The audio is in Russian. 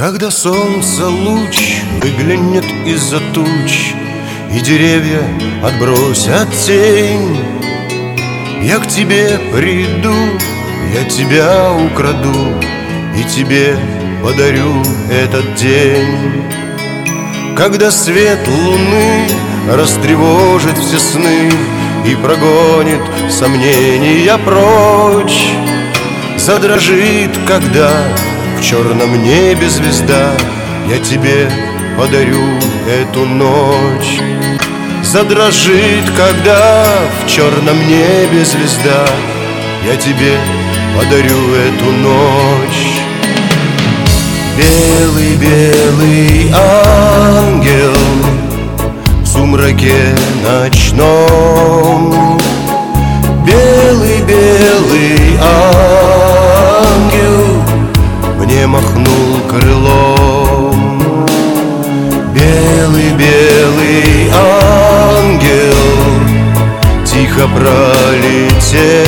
Когда солнце луч выглянет из-за туч, и деревья отбросят тень, я к тебе приду, я тебя украду и тебе подарю этот день. Когда свет луны растревожит все сны и прогонит сомнения прочь, задрожит, когда в черном небе звезда, я тебе подарю эту ночь. Задрожит, когда в черном небе звезда, я тебе подарю эту ночь. Белый-белый ангел в сумраке ночном, белый-белый ангел мне махнул крылом. Белый-белый ангел тихо пролетел